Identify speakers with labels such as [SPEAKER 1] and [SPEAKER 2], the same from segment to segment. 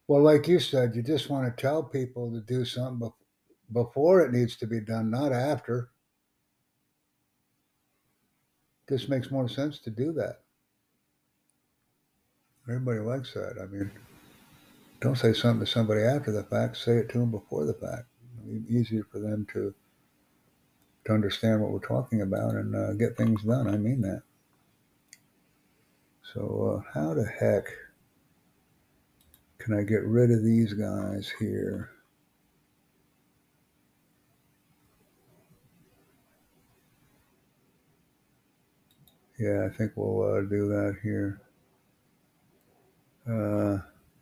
[SPEAKER 1] Well, like you said, you just want to tell people to do something before it needs to be done, not after. Just makes more sense to do that. Everybody likes that. I mean, don't say something to somebody after the fact. Say it to them before the fact. It'll be easier for them to understand what we're talking about and get things done. I mean that. So, how the heck can I get rid of these guys here? Yeah, I think we'll do that here. Uh,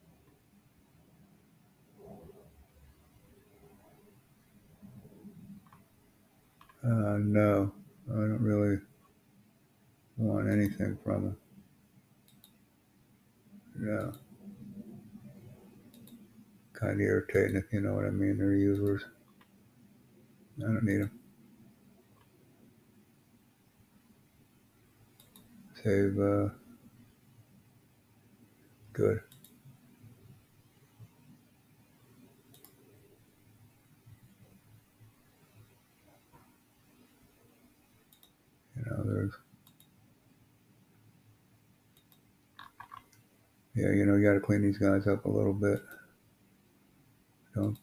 [SPEAKER 1] no, I don't really want anything from them. Yeah, kind of irritating if you know what I mean. They're users. I don't need them. Save. Good. You know, there's. Yeah, you got to clean these guys up a little bit. Don't.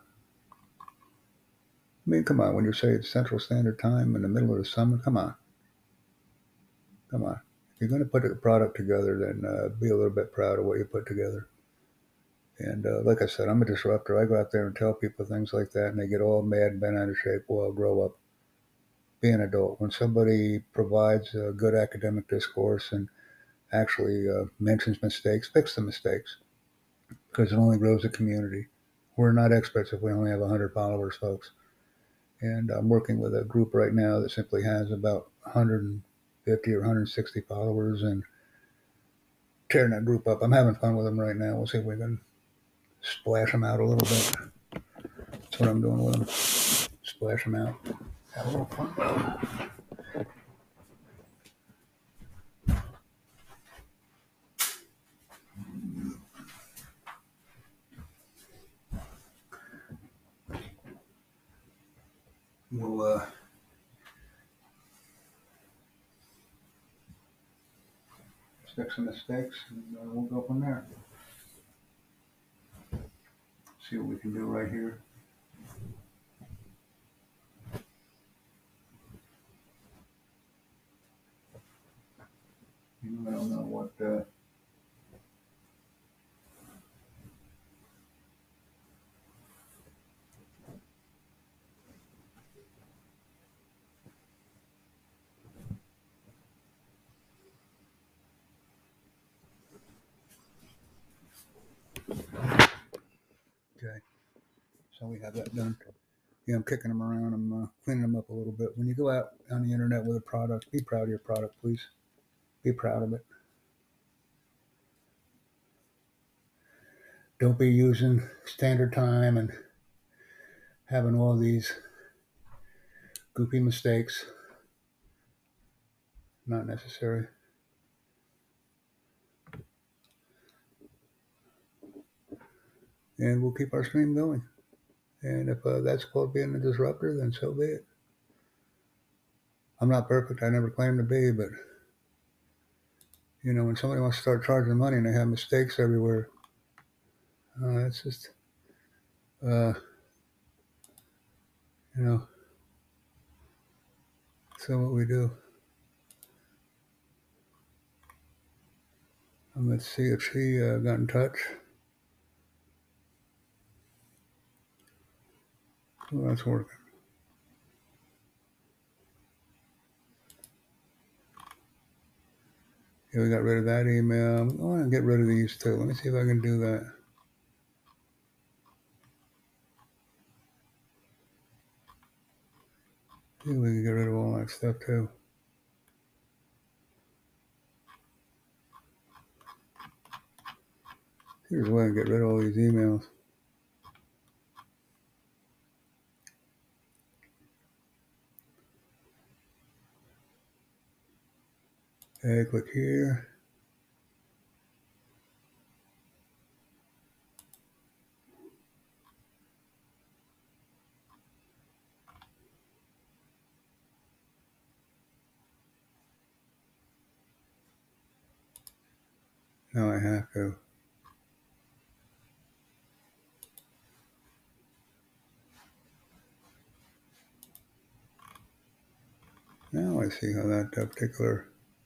[SPEAKER 1] I mean, come on. When you say it's Central Standard Time in the middle of the summer, come on, come on. If you're going to put a product together, then be a little bit proud of what you put together. And like I said, I'm a disruptor. I go out there and tell people things like that, and they get all mad and bent out of shape. Well, grow up, be an adult. When somebody provides a good academic discourse and actually mentions mistakes, fix the mistakes because it only grows the community. We're not experts if we only have 100 followers, folks. And I'm working with a group right now that simply has about 150 or 160 followers and tearing that group up. I'm having fun with them right now. We'll see if we can splash them out a little bit. That's what I'm doing with them. Splash them out. Have a little fun. We'll fix some mistakes and we'll go from there. See what we can do right here. I don't know what. Okay, so we have that done. Yeah, I'm kicking them around. I'm cleaning them up a little bit. When you go out on the internet with a product, be proud of your product, please. Be proud of it. Don't be using standard time and having all these goofy mistakes. Not necessary. And we'll keep our stream going. And if that's called being a disruptor, then so be it. I'm not perfect. I never claimed to be, but when somebody wants to start charging money and they have mistakes everywhere, it's just, uh, you know, so what we do. Let's see if she got in touch. Well, that's working. Yeah, we got rid of that email. I want to get rid of these too. Let me see if I can do that. See if we can get rid of all that stuff too. Here's a way to get rid of all these emails. Okay, click here. Now I have to. Now I see how that particular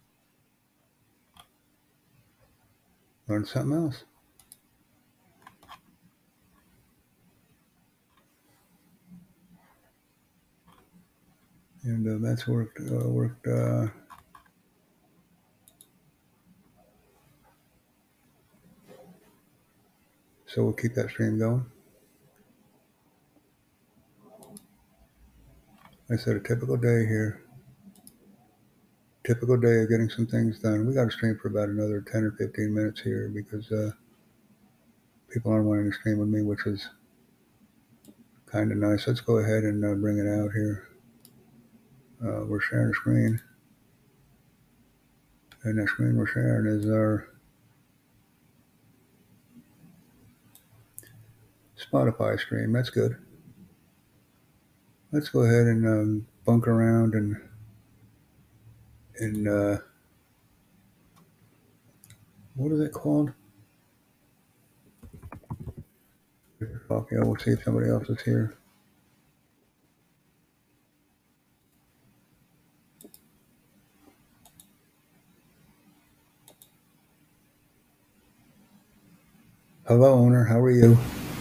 [SPEAKER 1] learned something else. And that's worked. So we'll keep that stream going. I said a typical day here. Typical day of getting some things done. We got to stream for about another 10 or 15 minutes here because people aren't wanting to stream with me, which is kind of nice. Let's go ahead and bring it out here. We're sharing a screen, and the screen we're sharing is our Spotify stream. That's good. Let's go ahead and bunk around and what is it called? Okay, we'll see if somebody else is here. Hello, owner. How are you?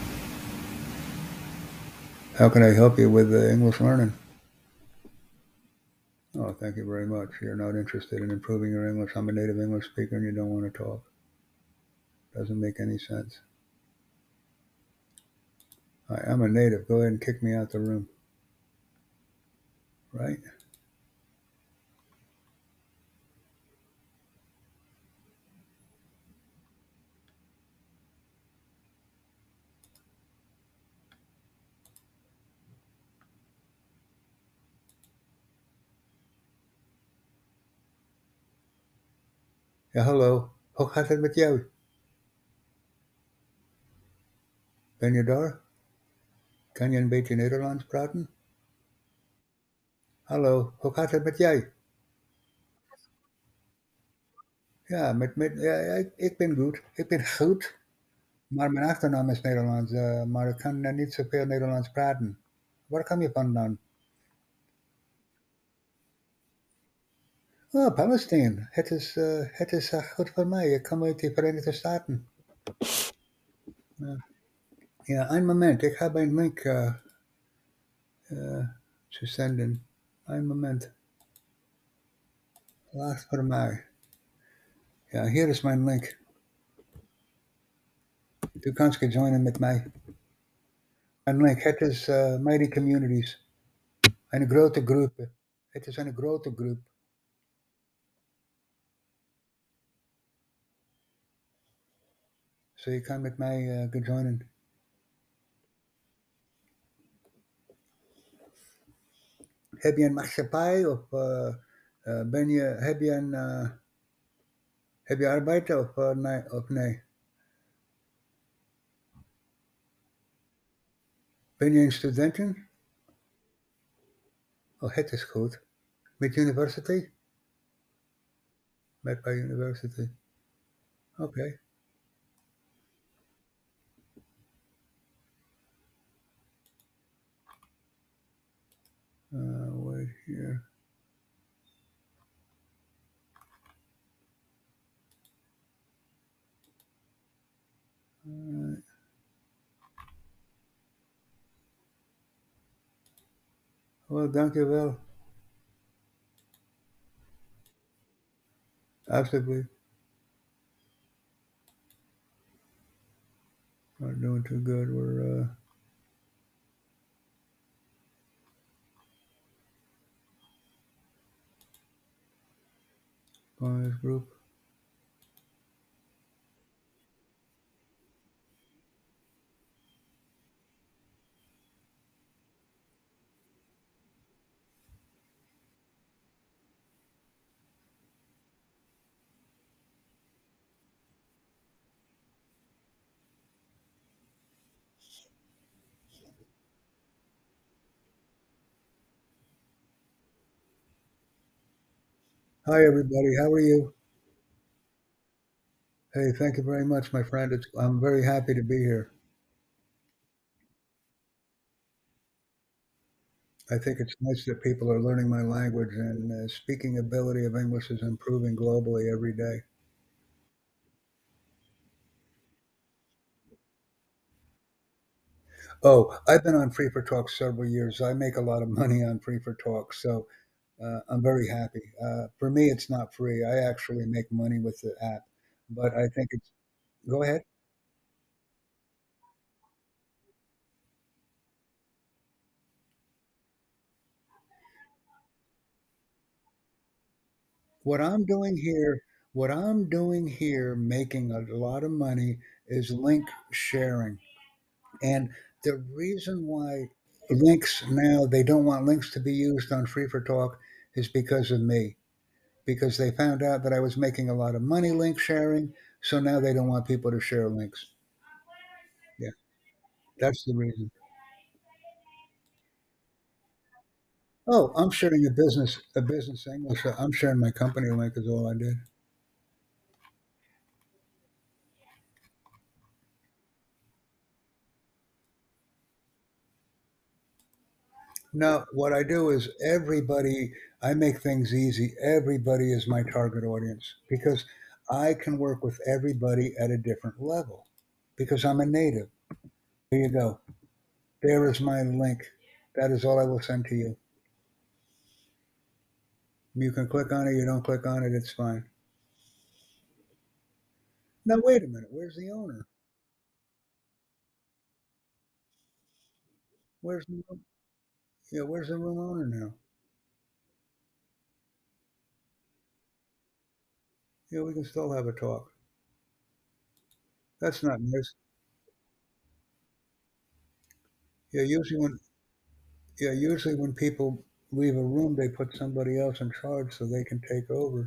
[SPEAKER 1] How can I help you with English learning? Oh, thank you very much. You're not interested in improving your English. I'm a native English speaker and you don't want to talk. Doesn't make any sense. I'm a native. Go ahead and kick me out the room. Right? Ja, hallo. Hoe gaat het met jou? Ben je daar? Kan je een beetje Nederlands praten? Hallo, hoe gaat het met jij? Ja, ja, ik ben goed. Ik ben goed. Maar mijn achternaam is Nederlands. Maar ik kan niet zoveel Nederlands praten. Waar kom je vandaan? Oh, Palestine. Het is goed voor mij. Ik kom uit de Verenigde Staten. Ja, ja, een moment. Ik heb een link te zenden. Een moment. Wacht voor mij. Ja, hier is mijn link. Du kannst joinen met mij. Mijn link. Het is Mighty Communities. Een grote groep. Het is een grote groep. So je kan met mij joinen. Heb je een maatschappij of heb je arbeid of nee? Ben je een studenten? Oh, het is goed. Met university? Met bij university. Oké. Okay. Wait here. Alright. Well, dankjewel. Absolutely. Not doing too good. We're on this group. Hi, everybody. How are you? Hey, thank you very much, my friend. I'm very happy to be here. I think it's nice that people are learning my language, and speaking ability of English is improving globally every day. Oh, I've been on Free for Talk several years. I make a lot of money on Free for Talk, so I'm very happy. For me, it's not free. I actually make money with the app, but I think it's. Go ahead. What I'm doing here, what I'm doing here, making a lot of money is link sharing. And the reason why links now, they don't want links to be used on Free for Talk is because of me. Because they found out that I was making a lot of money link sharing. So now they don't want people to share links. Yeah, that's the reason. Oh, I'm sharing a business English. I'm sharing my company link is all I did. No, what I do is I make things easy. Everybody is my target audience because I can work with everybody at a different level because I'm a native. Here you go. There is my link. That is all I will send to you. You can click on it. You don't click on it. It's fine. Now, wait a minute. Where's the owner? Where's the room? Yeah, where's the room owner now? Yeah, we can still have a talk. That's not nice. Yeah, usually when people leave a room, they put somebody else in charge so they can take over.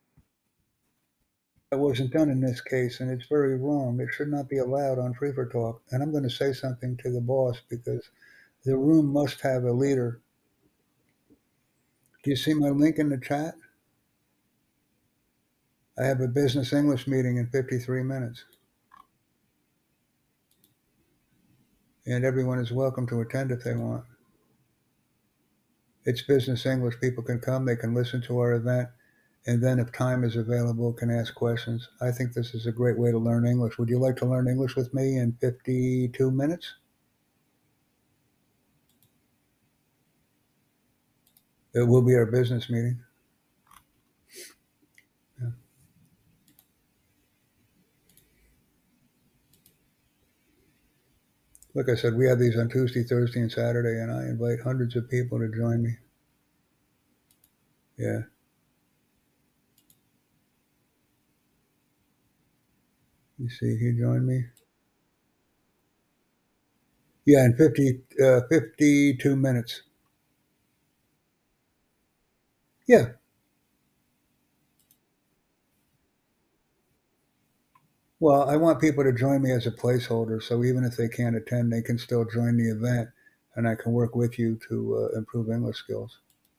[SPEAKER 1] That wasn't done in this case, and it's very wrong. It should not be allowed on Free for Talk. And I'm going to say something to the boss because the room must have a leader. Do you see my link in the chat? I have a business English meeting in 53 minutes, and everyone is welcome to attend if they want. It's business English. People can come, they can listen to our event, and then if time is available, can ask questions. I think this is a great way to learn English. Would you like to learn English with me in 52 minutes? It will be our business meeting. Yeah. Like I said, we have these on Tuesday, Thursday, and Saturday, and I invite hundreds of people to join me. Yeah. You see, he joined me. Yeah, in 52 minutes. Yeah. Well, I want people to join me as a placeholder, so even if they can't attend, they can still join the event, and I can work with you to improve English skills.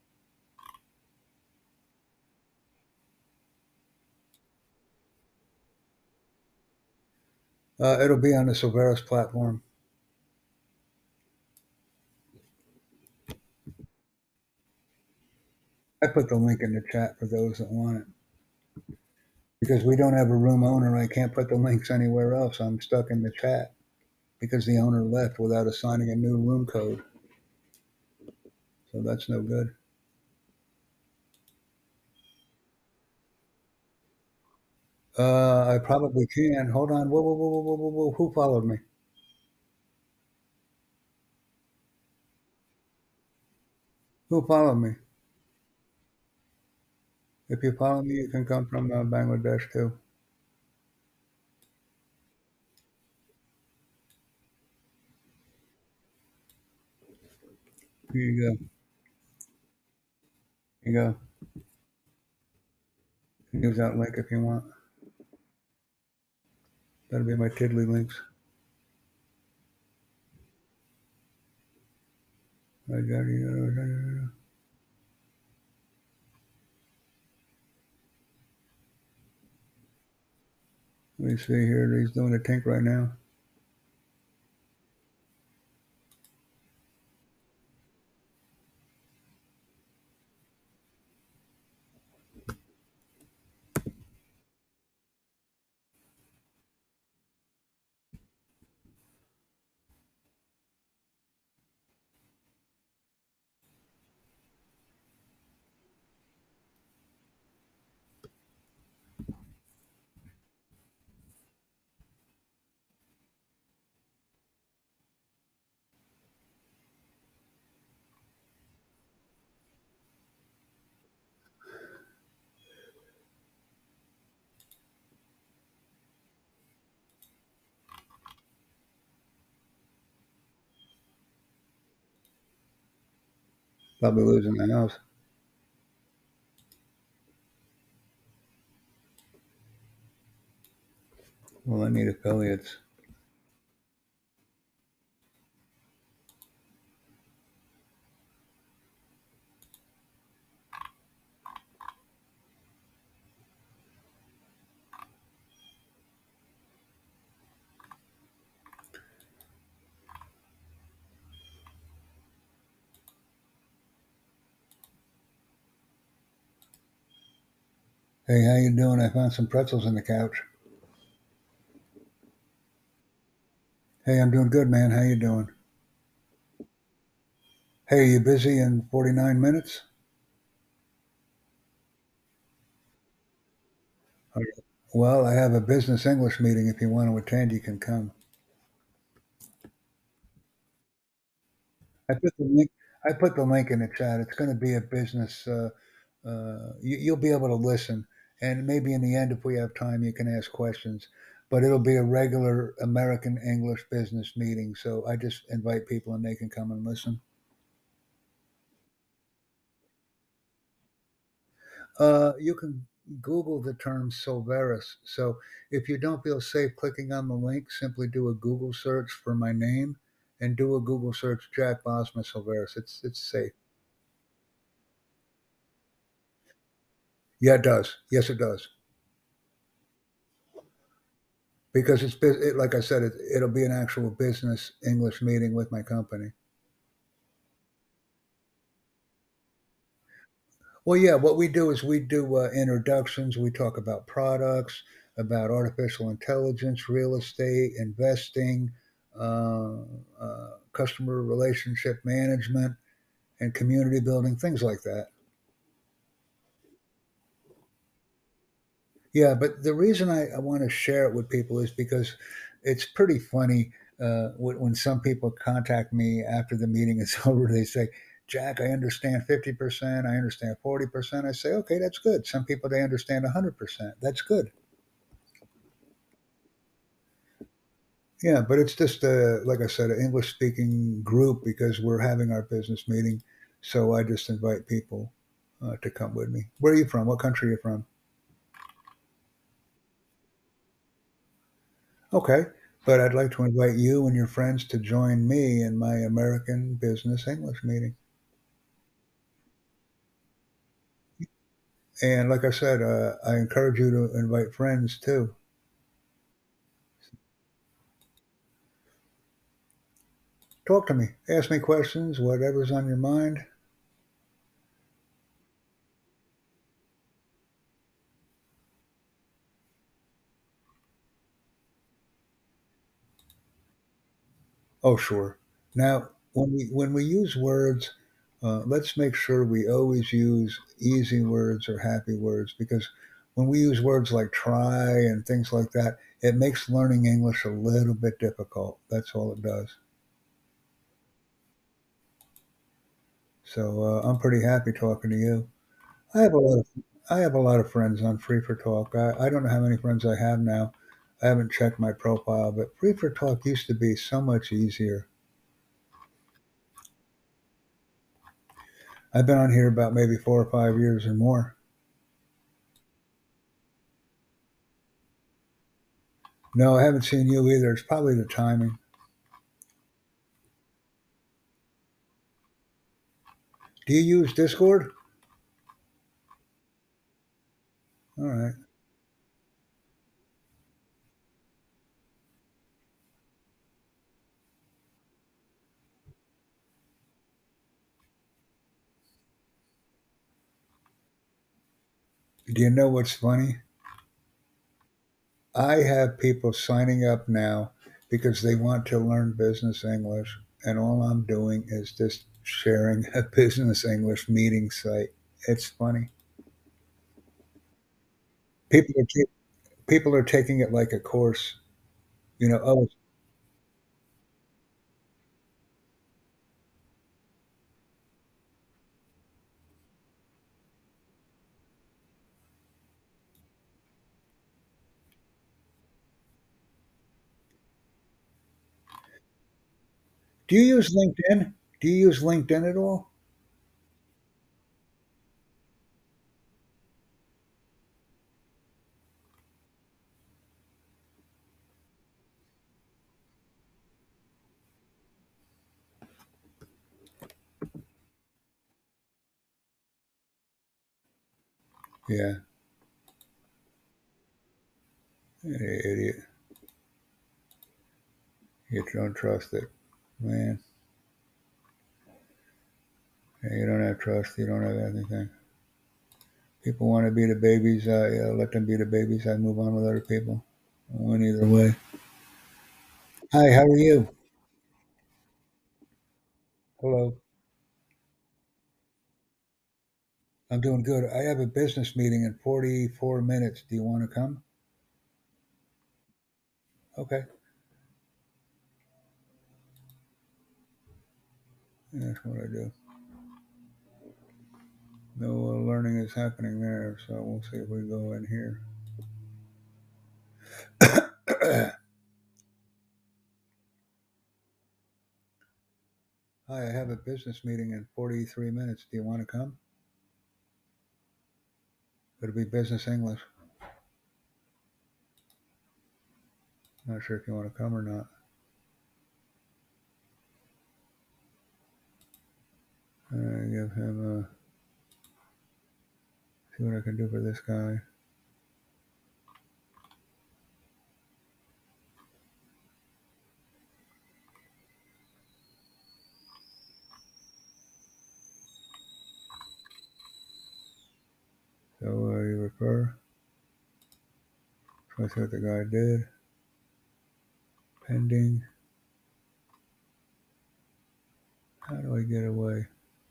[SPEAKER 1] It'll be on the Silveris platform. I put the link in the chat for those that want it. Because we don't have a room owner, I can't put the links anywhere else. I'm stuck in the chat because the owner left without assigning a new room code. So that's no good. I probably can. Hold on. Whoa, whoa, whoa, whoa, whoa, whoa, whoa. Who followed me? Who followed me? If you follow me, you can come from Bangladesh too. Here you go. Here you go. Use that link if you want. That'll be my Tiddly links. Let me see here. He's doing a tank right now. Probably losing the house. Well, I need affiliates. Hey, how you doing? I found some pretzels in the couch. Hey, I'm doing good, man. How you doing? Hey, are you busy in 49 minutes? All right. Well, I have a business English meeting. If you want to attend, you can come. I put the link. I put the link in the chat. It's going to be a business. You'll be able to listen, and maybe in the end, if we have time, you can ask questions. But it'll be a regular American English business meeting. So I just invite people, and they can come and listen. You can Google the term Silveris. So if you don't feel safe clicking on the link, simply do a Google search for my name and do a Google search Jack Bosma Silveris. It's safe. Yeah, it does. Yes, it does. Because like I said, it'll be an actual business English meeting with my company. Well, yeah, what we do is we do introductions. We talk about products, about artificial intelligence, real estate, investing, uh, customer relationship management, and community building, things like that. Yeah, but the reason I want to share it with people is because it's pretty funny when some people contact me after the meeting is over. They say, Jack, I understand 50%, I understand 40%. I say, okay, that's good. Some people, they understand 100%. That's good. Yeah, but it's just, like I said, an English speaking group because we're having our business meeting. So I just invite people to come with me. Where are you from? What country are you from? Okay, but I'd like to invite you and your friends to join me in my American Business English meeting. And like I said, I encourage you to invite friends too. Talk to me, ask me questions, whatever's on your mind. Oh, sure. Now, when we use words, let's make sure we always use easy words or happy words because when we use words like try and things like that, it makes learning English a little bit difficult. That's all it does. So I'm pretty happy talking to you. I have a lot of I have a lot of friends on Free for Talk. I don't know how many friends I have now. I haven't checked my profile, but Free for Talk used to be so much easier. I've been on here about maybe 4 or 5 years or more. No, I haven't seen you either. It's probably the timing. Do you use Discord? All right. Do you know what's funny? I have people signing up now because they want to learn business English, and all I'm doing is just sharing a business English meeting site. It's funny. People are people are taking it like a course. You know, oh, do you use LinkedIn? Do you use LinkedIn at all? Yeah, idiot. You don't trust it, man. You don't have trust. You don't have anything. People want to be the babies. I let them be the babies. I move on with other people. I win either way. Hi, how are you? Hello. I'm doing good. I have a business meeting in 44 minutes. Do you want to come? Okay. That's what I do. No learning is happening there, so we'll see if we go in here. Hi, I have a business meeting in 43 minutes. Do you want to come? It'll be business English. Not sure if you want to come or not. Give him see what I can do for this guy. So you refer. So I see what the guy did. Pending. How do I get away?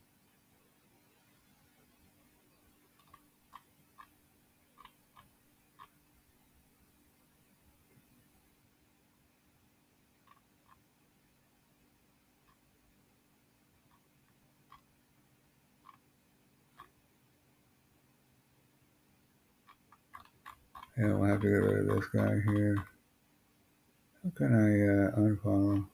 [SPEAKER 1] Yeah, we'll have to get rid of this guy here. How can I unfollow?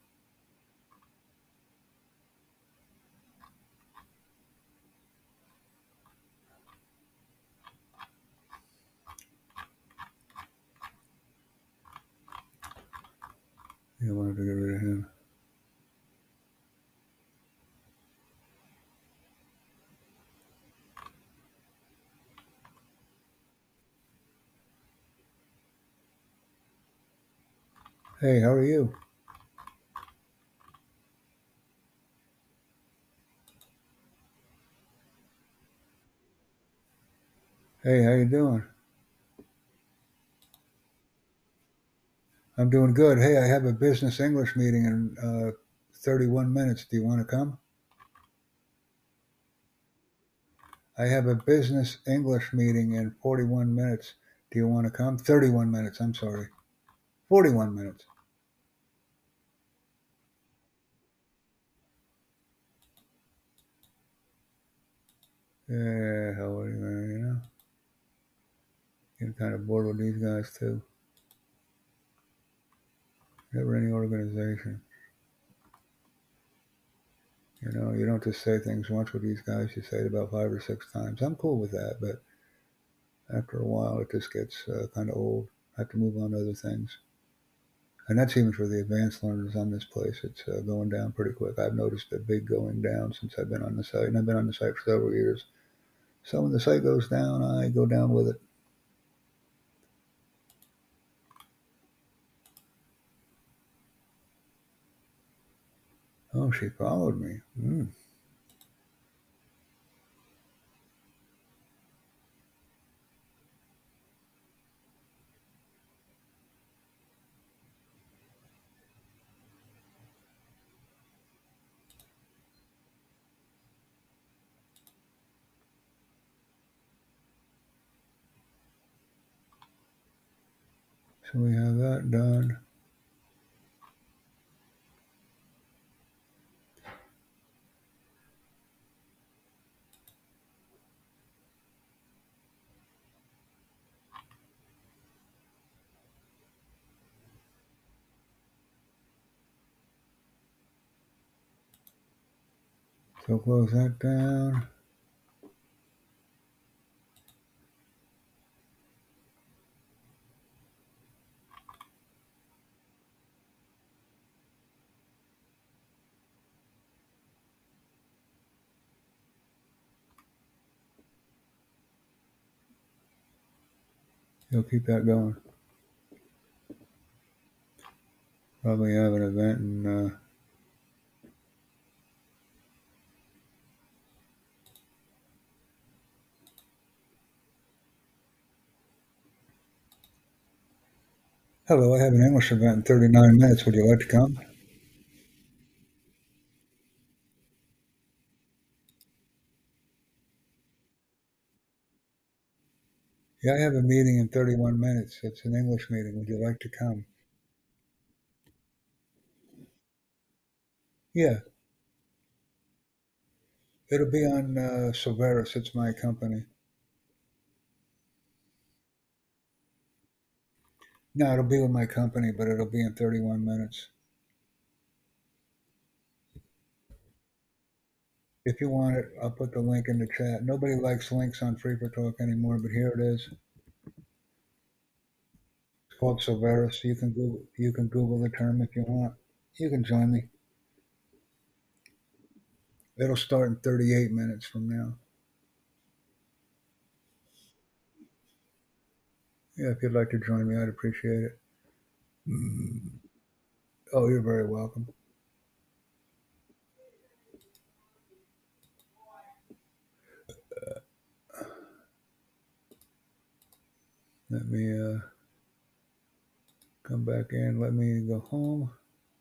[SPEAKER 1] Yeah, we'll have to get rid of him. Hey, how are you? Hey, how you doing? I'm doing good. Hey, I have a business English meeting in 31 minutes. Do you want to come? I have a business English meeting in 41 minutes. Do you want to come? 31 minutes. I'm sorry. 41 minutes. Yeah, how are you, man? You know, getting kind of bored with these guys too. Never any organization. You know, you don't just say things once with these guys. You say it about 5 or 6 times. I'm cool with that, but after a while, it just gets kind of old. I have to move on to other things. And that's even for the advanced learners on this place. It's going down pretty quick. I've noticed a big going down since I've been on the site, and I've been on the site for several years. So when the site goes down, I go down with it. Oh, she followed me. So we have that done. So close that down. You'll keep that going. Probably have an event in hello, I have an English event in 39 minutes. Would you like to come? Yeah, I have a meeting in 31 minutes. It's an English meeting. Would you like to come? Yeah, it'll be on Silveris. It's my company. No, it'll be with my company, but it'll be in 31 minutes. If you want it, I'll put the link in the chat. Nobody likes links on Free for Talk anymore, but here it is. It's called Silveris. You can Google the term if you want. You can join me. It'll start in 38 minutes from now. Yeah, if you'd like to join me, I'd appreciate it. Oh, you're very welcome. Let me come back in. Let me go home.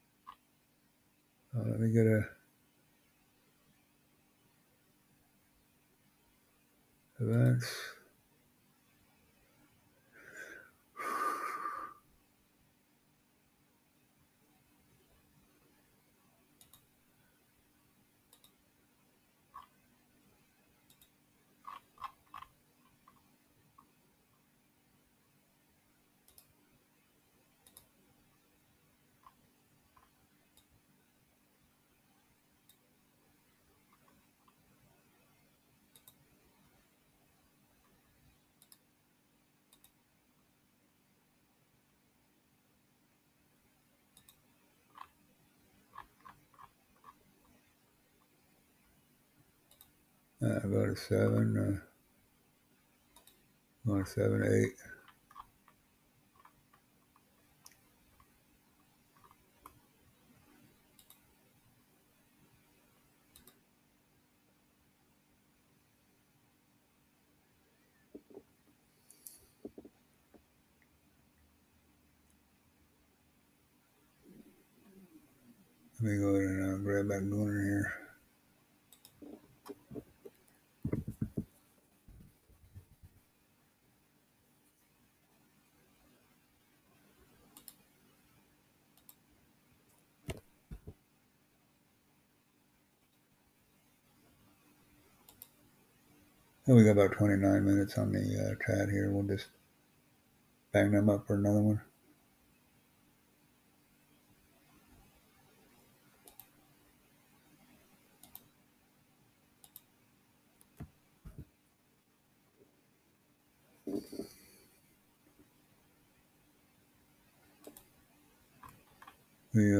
[SPEAKER 1] Let me get a events. Go to 7. Go to 7, 8. Let me go ahead and grab that Gunner here. And we got about 29 minutes on the chat here. We'll just bang them up for another one. We